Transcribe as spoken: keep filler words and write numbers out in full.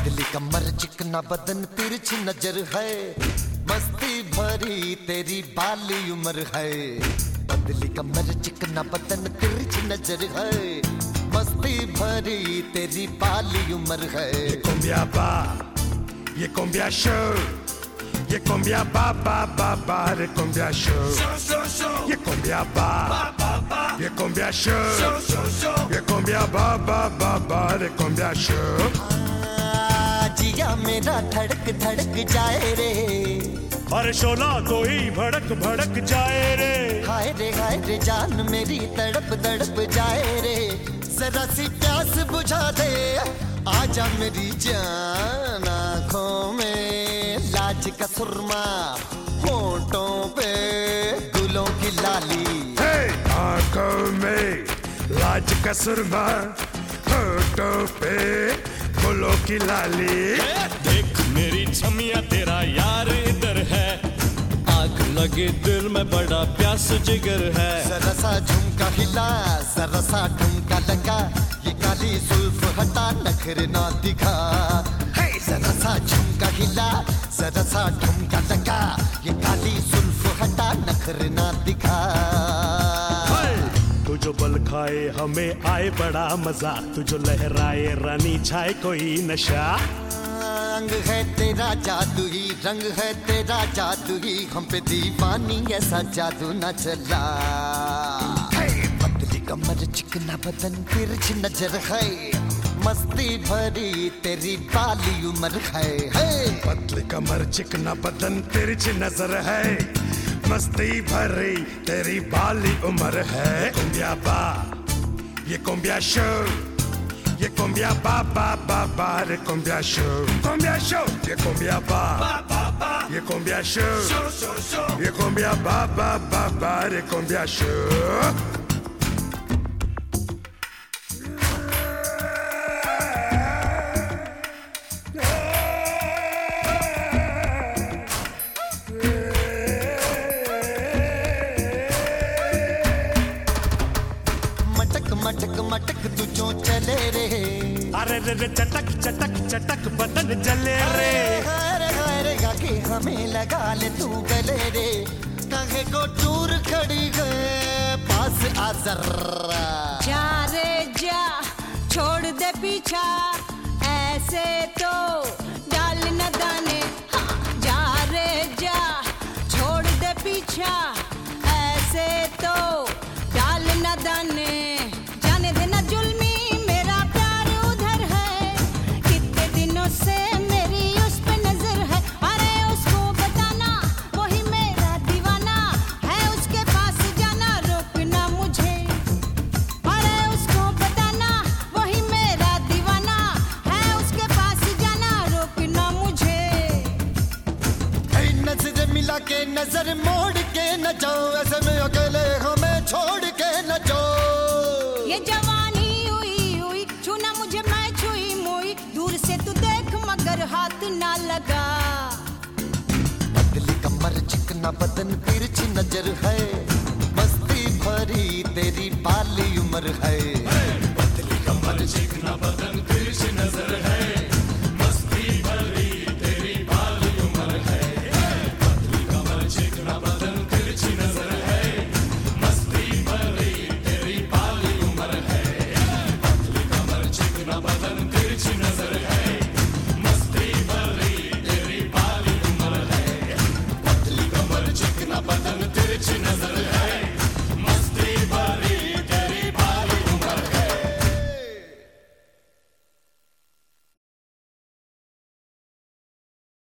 पतली कमर चिकना बदन तिरछी नजर है, मस्ती भरी तेरी बाली उम्र है। पतली कमर चिकना बदन तिरछी नजर है, मस्ती भरी तेरी बाली उम्र है। ये cumbia ba, ये cumbia show, ये cumbia ba ba ba ba, ये cumbia show, ये cumbia ba, ये cumbia show, ये cumbia ba ba ba ba, ये cumbia show। जिया मेरा धड़क धड़क जाए रे, अरे शोला कोई भड़क भड़क जाए रे। हाय रे हाय रे जान मेरी तड़प तड़प जाए रे। जरा सी प्यास बुझा दे, आजा मेरी जान। आँखों में लाज का सुरमा, होंठों पे गुलों की लाली। आँखों में लाज का सुरमा, होंठों पे गुलों की लाली। देख मेरी छमिया तेरा यार इधर है, आग लगे दिल में बड़ा प्यास जिगर है। जरा सा झुमका हिला, जरा सा ठुमका लगा, ये काली जुल्फ हटा नखरे ना दिखा। हे जरा सा झुमका हिला, जरा सा ठुमका लगा, ये काली जुल्फ हटा नखरे ना दिखा। तू जो बल खाए हमें आए बड़ा मजा, तू जो लहराए रानी छाए कोई नशा। रंग है तेरा जादू ही, रंग है तेरा जादू ही, हम पे दीवानी ऐसा जादू न चला। पतली कमर चिकना बदन तिरछी नजर है, मस्ती भरी तेरी बाली उम्र है। पतली कमर चिकना बदन तिरछी नजर है, मस्ती भरी तेरी बाली उम्र है। cumbia ba, ये cumbia show, ये cumbia ba ba ba ba, ये cumbia show, cumbia show, ये cumbia ba, ये cumbia show, ये cumbia ba ba ba ba, ये cumbia show। मटक मटक तू जो चले रे, अरे रे रे चटक चटक चटक बदन जले रे। हारे हारे गाके हमें लगा ले तू गले रे, काहे को दूर खड़ी है पास आ जरा। जा रे जा छोड़ दे पीछा, ऐसे तो डाल न दाने। हाँ, जा रे जा छोड़ दे पीछा, ऐसे तो डाल न दाने। जाने देना जुल्मी मेरा प्यार उधर है, कितने दिनों से मेरी उस पे नजर है। अरे उसको बताना वही मेरा दीवाना है, उसके पास जाना रोकना मुझे। अरे उसको बताना वही मेरा दीवाना है, उसके पास जाना रोकना मुझे। नजर मिला के नजर मोड़ के न जाओ, ऐसे में अकेले हमें छोड़ के न जाओ। ये जवानी हुई हुई, छूना मुझे मैं छुई मुई, दूर से तू देख मगर हाथ ना लगा। पतली कमर चिकना बदन तिरछी नजर है, मस्ती भरी तेरी बाली उम्र है। पतली कमर चिकना बदन तिरछी नजर है,